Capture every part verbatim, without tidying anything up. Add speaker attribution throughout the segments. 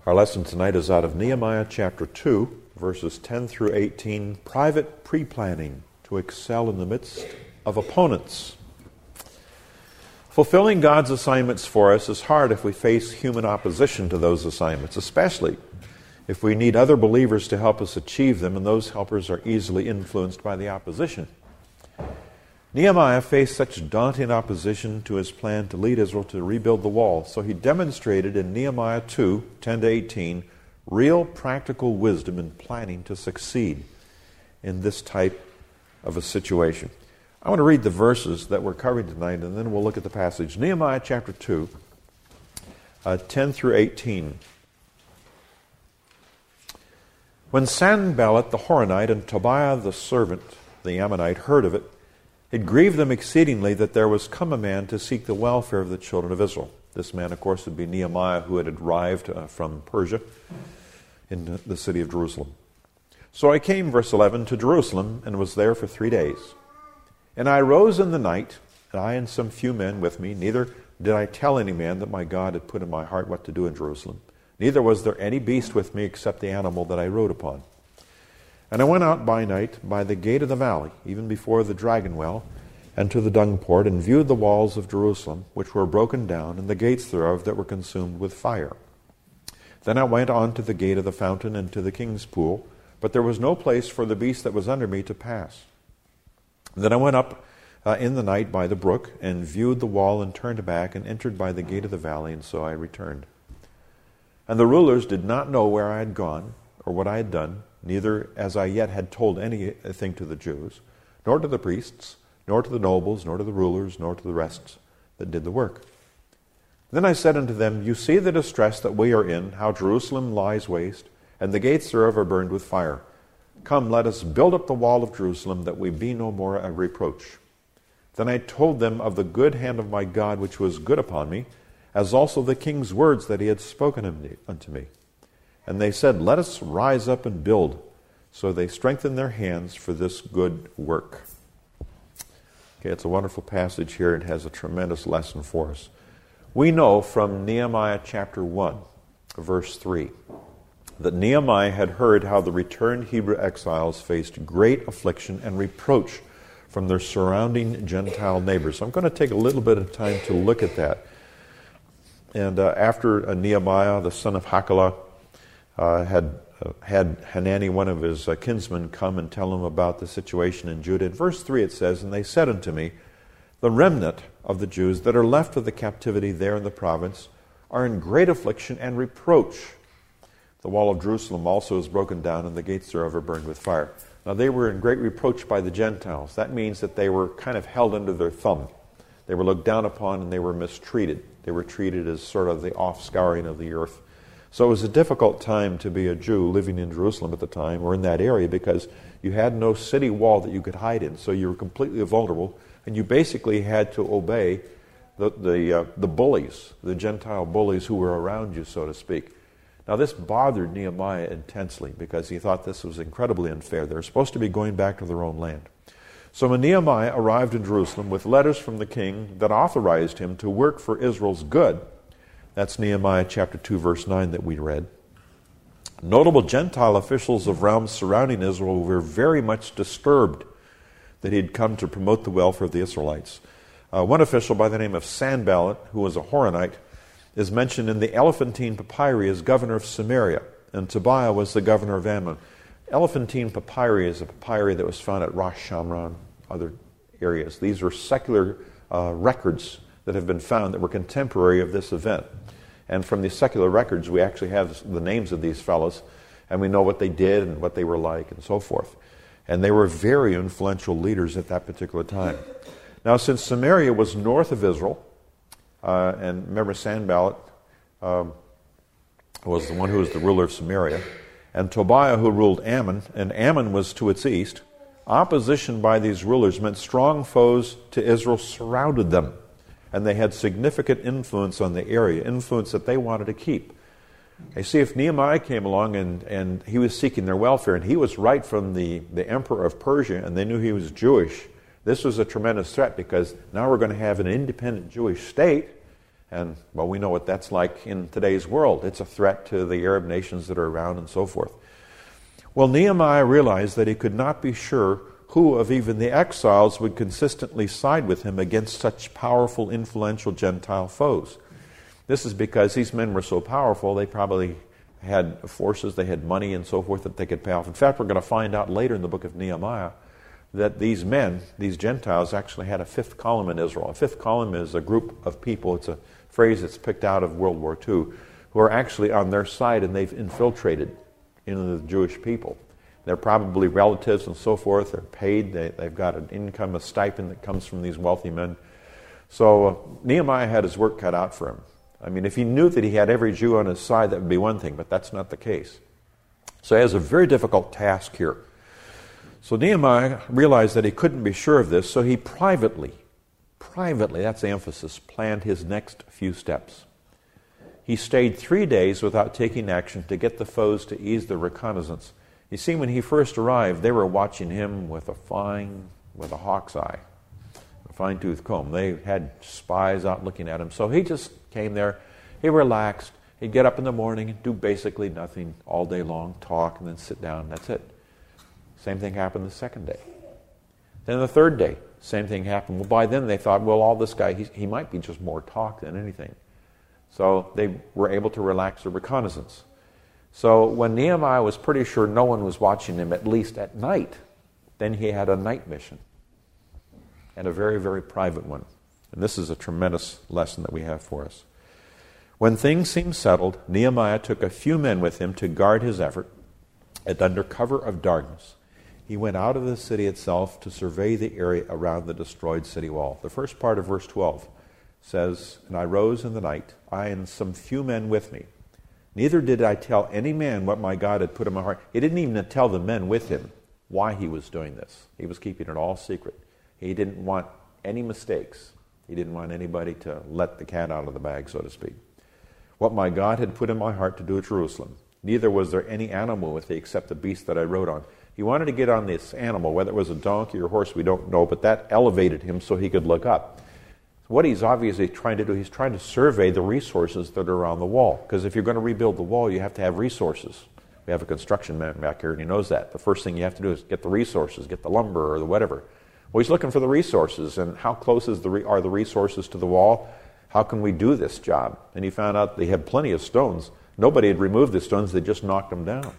Speaker 1: Our lesson tonight is out of Nehemiah chapter two, verses ten through eighteen, private pre-planning to excel in the midst of opponents. Fulfilling God's assignments for us is hard if we face human opposition to those assignments, especially if we need other believers to help us achieve them, and those helpers are easily influenced by the opposition. Nehemiah faced such daunting opposition to his plan to lead Israel to rebuild the wall, so he demonstrated in Nehemiah two, ten to eighteen, real practical wisdom in planning to succeed in this type of a situation. I want to read the verses that we're covering tonight, and then we'll look at the passage. Nehemiah chapter two, uh, ten through eighteen. When Sanballat the Horonite and Tobiah the servant, the Ammonite, heard of it, it grieved them exceedingly that there was come a man to seek the welfare of the children of Israel. This man, of course, would be Nehemiah, who had arrived uh, from Persia in the city of Jerusalem. So I came, verse eleven, to Jerusalem, and was there for three days. And I rose in the night, and I and some few men with me, neither did I tell any man that my God had put in my heart what to do in Jerusalem. Neither was there any beast with me except the animal that I rode upon. And I went out by night by the gate of the valley, even before the dragon well, and to the dung port, and viewed the walls of Jerusalem, which were broken down, and the gates thereof that were consumed with fire. Then I went on to the gate of the fountain and to the king's pool, but there was no place for the beast that was under me to pass. Then I went up uh, in the night by the brook, and viewed the wall, and turned back, and entered by the gate of the valley, and so I returned. And the rulers did not know where I had gone, or what I had done, neither as I yet had told anything to the Jews, nor to the priests, nor to the nobles, nor to the rulers, nor to the rest that did the work. Then I said unto them, You see the distress that we are in, how Jerusalem lies waste, and the gates thereof are burned with fire. Come, let us build up the wall of Jerusalem, that we be no more a reproach. Then I told them of the good hand of my God, which was good upon me, as also the king's words that he had spoken unto me. And they said, Let us rise up and build. So they strengthened their hands for this good work. Okay, it's a wonderful passage here. It has a tremendous lesson for us. We know from Nehemiah chapter one, verse three, that Nehemiah had heard how the returned Hebrew exiles faced great affliction and reproach from their surrounding Gentile neighbors. So I'm going to take a little bit of time to look at that. And uh, after uh, Nehemiah, the son of Hakaliah, Uh, had uh, had Hanani, one of his uh, kinsmen, come and tell him about the situation in Judah. In verse three it says, And they said unto me, The remnant of the Jews that are left of the captivity there in the province are in great affliction and reproach. The wall of Jerusalem also is broken down, and the gates thereof are burned with fire. Now they were in great reproach by the Gentiles. That means that they were kind of held under their thumb. They were looked down upon, and they were mistreated. They were treated as sort of the offscouring of the earth. So it was a difficult time to be a Jew living in Jerusalem at the time, or in that area, because you had no city wall that you could hide in. So you were completely vulnerable, and you basically had to obey the the, uh, the bullies, the Gentile bullies who were around you, so to speak. Now this bothered Nehemiah intensely, because he thought this was incredibly unfair. They were supposed to be going back to their own land. So when Nehemiah arrived in Jerusalem with letters from the king that authorized him to work for Israel's good, that's Nehemiah chapter two, verse nine that we read. Notable Gentile officials of realms surrounding Israel were very much disturbed that he had come to promote the welfare of the Israelites. Uh, one official by the name of Sanballat, who was a Horonite, is mentioned in the Elephantine Papyri as governor of Samaria, and Tobiah was the governor of Ammon. Elephantine Papyri is a papyri that was found at Rosh Shamron, other areas. These are secular uh, records that have been found that were contemporary of this event. And from these secular records, we actually have the names of these fellows, and we know what they did and what they were like and so forth. And they were very influential leaders at that particular time. Now, since Samaria was north of Israel, uh, and remember Sanballat um, was the one who was the ruler of Samaria, and Tobiah who ruled Ammon, and Ammon was to its east, opposition by these rulers meant strong foes to Israel surrounded them. And they had significant influence on the area, influence that they wanted to keep. You see, if Nehemiah came along and, and he was seeking their welfare, and he was right from the, the emperor of Persia, and they knew he was Jewish, this was a tremendous threat, because now we're going to have an independent Jewish state, And, well, we know what that's like in today's world. It's a threat to the Arab nations that are around and so forth. Well, Nehemiah realized that he could not be sure who of even the exiles would consistently side with him against such powerful, influential Gentile foes. This is because these men were so powerful, they probably had forces, they had money and so forth that they could pay off. In fact, we're going to find out later in the book of Nehemiah that these men, these Gentiles, actually had a fifth column in Israel. A fifth column is a group of people, it's a phrase that's picked out of World War Two, who are actually on their side and they've infiltrated into the Jewish people. They're probably relatives and so forth. They're paid. They, they've got an income, a stipend that comes from these wealthy men. So uh, Nehemiah had his work cut out for him. I mean, if he knew that he had every Jew on his side, that would be one thing, but that's not the case. So he has a very difficult task here. So Nehemiah realized that he couldn't be sure of this, so he privately, privately, that's the emphasis, planned his next few steps. He stayed three days without taking action to get the foes to ease their reconnaissance. You see, when he first arrived, they were watching him with a fine, with a hawk's eye, a fine-tooth comb. They had spies out looking at him. So he just came there, he relaxed, he'd get up in the morning and do basically nothing all day long, talk, and then sit down, that's it. Same thing happened the second day. Then the third day, same thing happened. Well, by then they thought, well, all this guy, he, he might be just more talk than anything. So they were able to relax their reconnaissance. So when Nehemiah was pretty sure no one was watching him, at least at night, then he had a night mission. And a very, very private one. And this is a tremendous lesson that we have for us. When things seemed settled, Nehemiah took a few men with him to guard his effort, and under cover of darkness, he went out of the city itself to survey the area around the destroyed city wall. The first part of verse twelve says, "And I rose in the night, I and some few men with me. Neither did I tell any man what my God had put in my heart." He didn't even tell the men with him why he was doing this. He was keeping it all secret. He didn't want any mistakes. He didn't want anybody to let the cat out of the bag, so to speak. "What my God had put in my heart to do at Jerusalem. Neither was there any animal with me except the beast that I rode on." He wanted to get on this animal, whether it was a donkey or horse, we don't know, but that elevated him so he could look up. What he's obviously trying to do, he's trying to survey the resources that are around the wall. Because if you're going to rebuild the wall, you have to have resources. We have a construction man back here, and he knows that. The first thing you have to do is get the resources, get the lumber or the whatever. Well, he's looking for the resources, and how close is the re- are the resources to the wall? How can we do this job? And he found out they had plenty of stones. Nobody had removed the stones, they just knocked them down.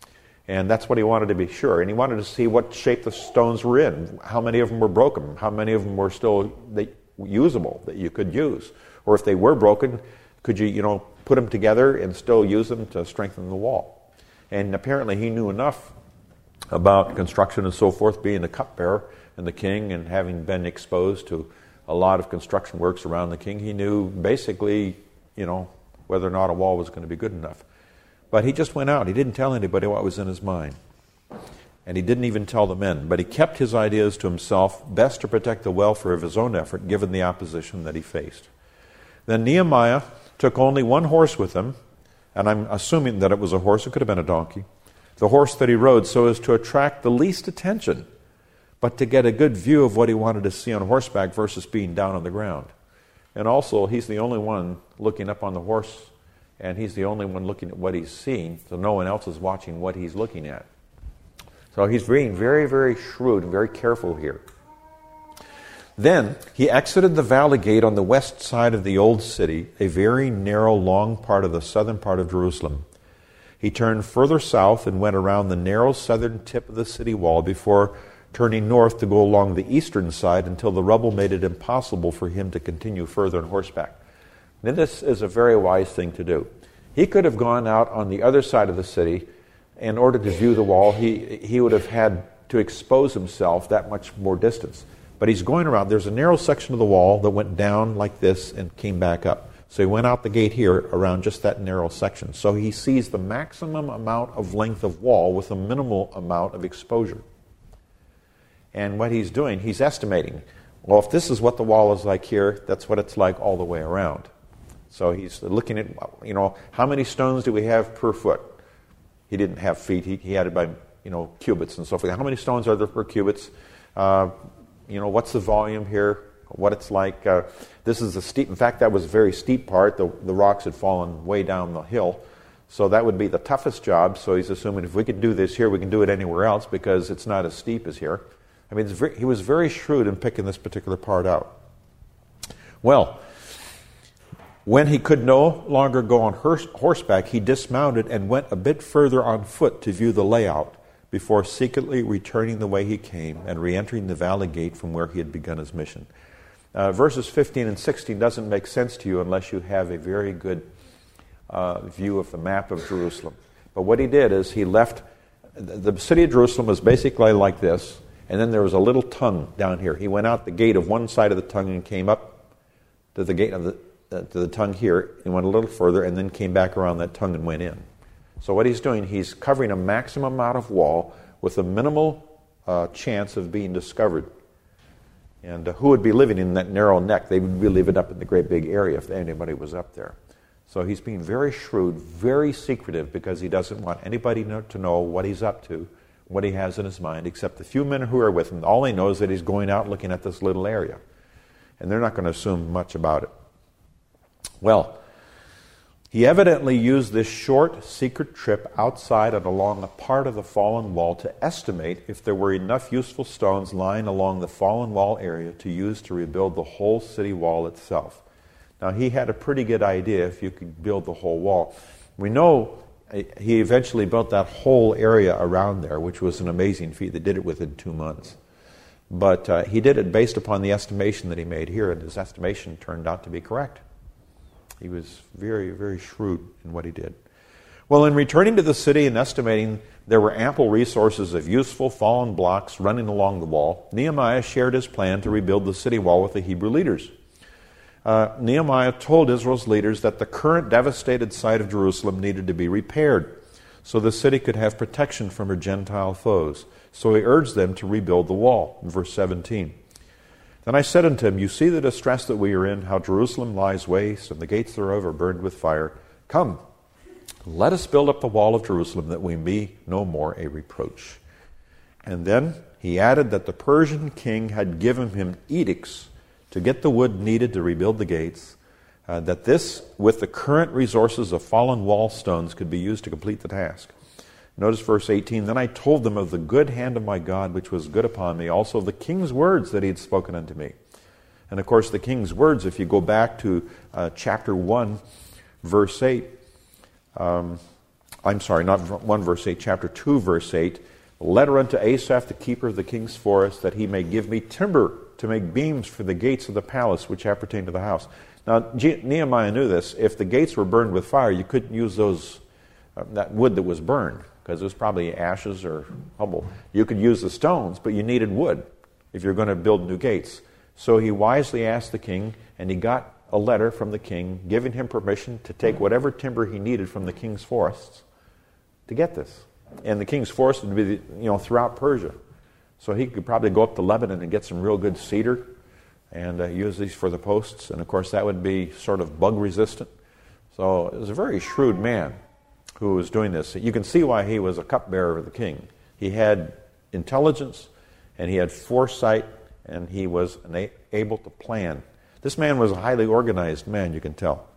Speaker 1: And that's what he wanted to be sure. And he wanted to see what shape the stones were in, how many of them were broken, how many of them were still they, usable, that you could use. Or if they were broken, could you, you know, put them together and still use them to strengthen the wall? And apparently he knew enough about construction and so forth, being the cupbearer and the king and having been exposed to a lot of construction works around the king. He knew basically, you know, whether or not a wall was going to be good enough. But he just went out. He didn't tell anybody what was in his mind. And he didn't even tell the men. But he kept his ideas to himself, best to protect the welfare of his own effort, given the opposition that he faced. Then Nehemiah took only one horse with him, and I'm assuming that it was a horse. It could have been a donkey. The horse that he rode so as to attract the least attention, but to get a good view of what he wanted to see on horseback versus being down on the ground. And also, he's the only one looking up on the horse, and he's the only one looking at what he's seeing, so no one else is watching what he's looking at. So he's being very, very shrewd and very careful here. Then he exited the valley gate on the west side of the old city, a very narrow, long part of the southern part of Jerusalem. He turned further south and went around the narrow southern tip of the city wall before turning north to go along the eastern side until the rubble made it impossible for him to continue further on horseback. Now, this is a very wise thing to do. He could have gone out on the other side of the city. In order to view the wall, he, he would have had to expose himself that much more distance. But he's going around. There's a narrow section of the wall that went down like this and came back up. So he went out the gate here around just that narrow section. So he sees the maximum amount of length of wall with a minimal amount of exposure. And what he's doing, he's estimating, well, if this is what the wall is like here, that's what it's like all the way around. So he's looking at, you know, how many stones do we have per foot? He didn't have feet. He, he had it by, you know, cubits and so forth. How many stones are there per cubits? Uh, you know, what's the volume here? what it's like. Uh, this is a steep, in fact, that was a very steep part. The, the rocks had fallen way down the hill. So that would be the toughest job. So he's assuming if we could do this here, we can do it anywhere else because it's not as steep as here. I mean, it's very, he was very shrewd in picking this particular part out. Well, when he could no longer go on horse, horseback, he dismounted and went a bit further on foot to view the layout before secretly returning the way he came and re-entering the valley gate from where he had begun his mission. Uh, verses fifteen and sixteen doesn't make sense to you unless you have a very good uh, view of the map of Jerusalem. But what he did is he left, the city of Jerusalem was basically like this, and then there was a little tongue down here. He went out the gate of one side of the tongue and came up to the gate of the, uh, to the tongue here, and went a little further, and then came back around that tongue and went in. So what he's doing, he's covering a maximum amount of wall with a minimal uh, chance of being discovered. And uh, who would be living in that narrow neck? They would be living up in the great big area if anybody was up there. So he's being very shrewd, very secretive, because he doesn't want anybody know, to know what he's up to, what he has in his mind, except the few men who are with him. All they know is that he's going out looking at this little area. And they're not going to assume much about it. Well, he evidently used this short, secret trip outside and along a part of the fallen wall to estimate if there were enough useful stones lying along the fallen wall area to use to rebuild the whole city wall itself. Now, he had a pretty good idea if you could build the whole wall. We know he eventually built that whole area around there, which was an amazing feat. They did it within two months. But uh, he did it based upon the estimation that he made here, and his estimation turned out to be correct. He was very, very shrewd in what he did. Well, in returning to the city and estimating there were ample resources of useful fallen blocks running along the wall, Nehemiah shared his plan to rebuild the city wall with the Hebrew leaders. Uh, Nehemiah told Israel's leaders that the current devastated site of Jerusalem needed to be repaired so the city could have protection from her Gentile foes. So he urged them to rebuild the wall. In verse seventeen. Then I said unto him, you see the distress that we are in, how Jerusalem lies waste, and the gates thereof are burned with fire. Come, let us build up the wall of Jerusalem, that we be no more a reproach. And then he added that the Persian king had given him edicts to get the wood needed to rebuild the gates, uh, that this, with the current resources of fallen wall stones, could be used to complete the task. Notice verse eighteen, then I told them of the good hand of my God, which was good upon me, also of the king's words that he had spoken unto me. And of course, the king's words, if you go back to uh, chapter one, verse eight, um, I'm sorry, not one verse eight, chapter two, verse eight, letter unto Asaph, the keeper of the king's forest, that he may give me timber to make beams for the gates of the palace which appertain to the house. Now, Nehemiah knew this. If the gates were burned with fire, you couldn't use those uh, that wood that was burned, because it was probably ashes or rubble. You could use the stones, but you needed wood if you're going to build new gates. So he wisely asked the king, and he got a letter from the king giving him permission to take whatever timber he needed from the king's forests to get this. And the king's forest would be, you know, throughout Persia. So he could probably go up to Lebanon and get some real good cedar and uh, use these for the posts. And of course, that would be sort of bug resistant. So it was a very shrewd man who was doing this. You can see why he was a cupbearer of the king. He had intelligence, and he had foresight, and he was able to plan. This man was a highly organized man, you can tell.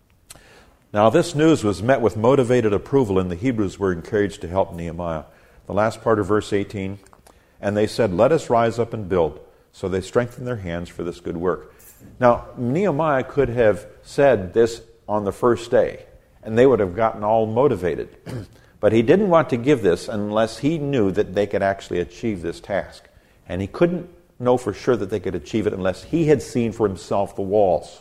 Speaker 1: Now, this news was met with motivated approval, and the Hebrews were encouraged to help Nehemiah. The last part of verse eighteen, and they said, let us rise up and build. So they strengthened their hands for this good work. Now, Nehemiah could have said this on the first day, and they would have gotten all motivated. But he didn't want to give this unless he knew that they could actually achieve this task. And he couldn't know for sure that they could achieve it unless he had seen for himself the walls.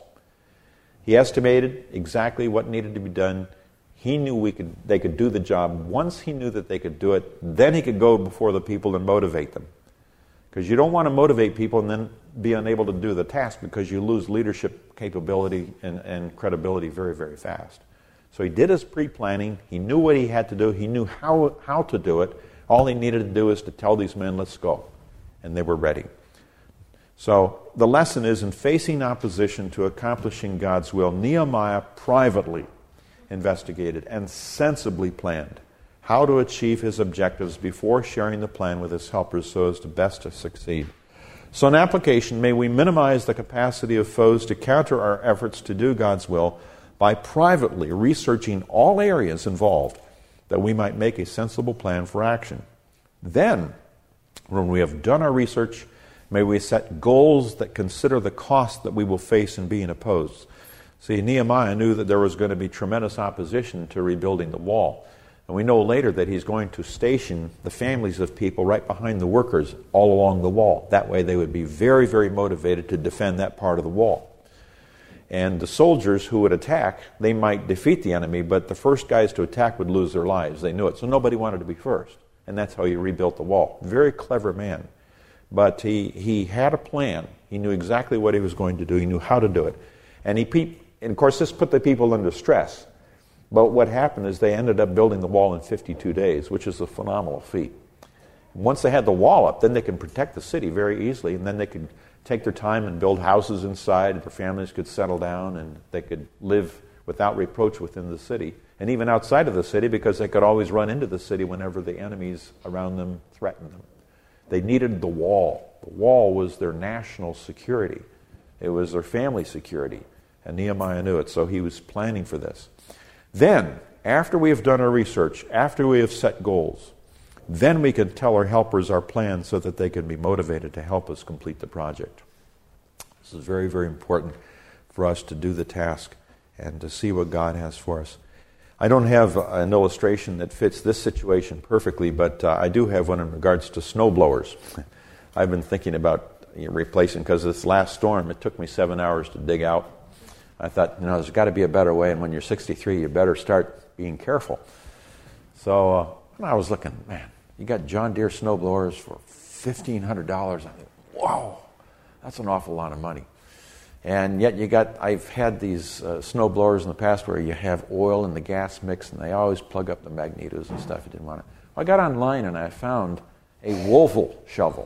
Speaker 1: He estimated exactly what needed to be done. He knew we could, they could do the job. Once he knew that they could do it, then he could go before the people and motivate them. Because you don't want to motivate people and then be unable to do the task, because you lose leadership capability and, and credibility very, very fast. So he did his pre-planning. He knew what he had to do. He knew how, how to do it. All he needed to do is to tell these men, let's go. And they were ready. So the lesson is, in facing opposition to accomplishing God's will, Nehemiah privately investigated and sensibly planned how to achieve his objectives before sharing the plan with his helpers so as to best to succeed. So in application, may we minimize the capacity of foes to counter our efforts to do God's will by privately researching all areas involved, that we might make a sensible plan for action. Then, when we have done our research, may we set goals that consider the cost that we will face in being opposed. See, Nehemiah knew that there was going to be tremendous opposition to rebuilding the wall. And we know later that he's going to station the families of people right behind the workers all along the wall. That way they would be very, very motivated to defend that part of the wall. And the soldiers who would attack, they might defeat the enemy, but the first guys to attack would lose their lives. They knew it. So nobody wanted to be first. And that's how he rebuilt the wall. Very clever man. But he, he had a plan. He knew exactly what he was going to do. He knew how to do it. And he pe- and of course, this put the people under stress. But what happened is they ended up building the wall in fifty-two days, which is a phenomenal feat. Once they had the wall up, then they could protect the city very easily, and then they could take their time and build houses inside. Their families could settle down, and they could live without reproach within the city, and even outside of the city, because they could always run into the city whenever the enemies around them threatened them. They needed the wall. The wall was their national security. It was their family security, and Nehemiah knew it, so he was planning for this. Then, after we have done our research, after we have set goals, then we can tell our helpers our plan so that they can be motivated to help us complete the project. This is very, very important for us to do the task and to see what God has for us. I don't have an illustration that fits this situation perfectly, but uh, I do have one in regards to snow blowers. I've been thinking about you know, replacing, because this last storm, it took me seven hours to dig out. I thought, you know, there's got to be a better way, and when you're sixty-three, you better start being careful. So uh, when I was looking, man, you got John Deere snowblowers for fifteen hundred dollars. I thought, wow, that's an awful lot of money. And yet you got, I've had these uh, snowblowers in the past where you have oil and the gas mix, and they always plug up the magnetos and stuff. You didn't want it. Well, I got online and I found a Wovel shovel.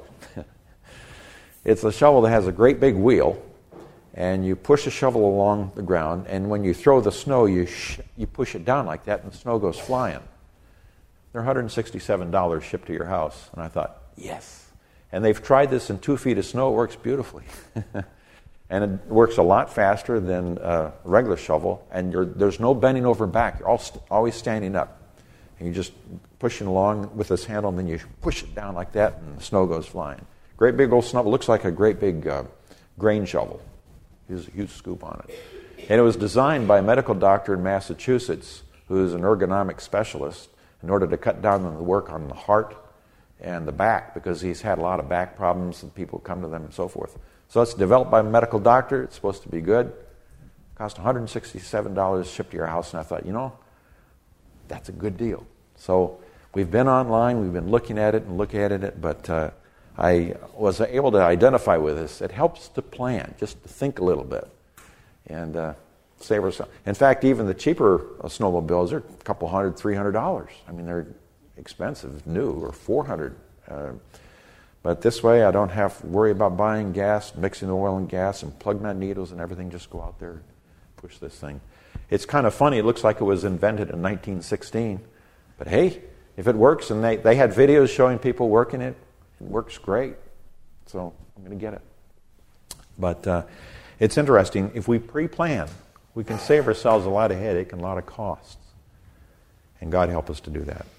Speaker 1: It's a shovel that has a great big wheel, and you push the shovel along the ground, and when you throw the snow, you sh- you push it down like that, and the snow goes flying. They're one hundred sixty-seven dollars shipped to your house. And I thought, yes. And they've tried this in two feet of snow. It works beautifully. And it works a lot faster than a regular shovel, and you're, there's no bending over back. You're all st- always standing up. And you just push it along with this handle, and then you push it down like that, and the snow goes flying. Great big old snow. It looks like a great big uh, grain shovel. There's a huge scoop on it. And it was designed by a medical doctor in Massachusetts who is an ergonomic specialist in order to cut down on the work on the heart and the back, because he's had a lot of back problems and people come to them and so forth. So it's developed by a medical doctor. It's supposed to be good. Cost one hundred sixty-seven dollars shipped to your house. And I thought, you know, that's a good deal. So we've been online. We've been looking at it and looking at it. But uh, I was able to identify with this. It helps to plan, just to think a little bit. And uh, save ourselves. In fact, even the cheaper uh, snowmobiles are a couple hundred, three hundred dollars. I mean, they're expensive, new, or four hundred. Uh, but this way, I don't have to worry about buying gas, mixing the oil and gas, and plug magnetos and everything. Just go out there and push this thing. It's kind of funny. It looks like it was invented in nineteen sixteen. But hey, if it works, and they, they had videos showing people working it, it works great. So I'm going to get it. But uh, it's interesting. If we pre-plan, we can save ourselves a lot of headache and a lot of costs. And God help us to do that.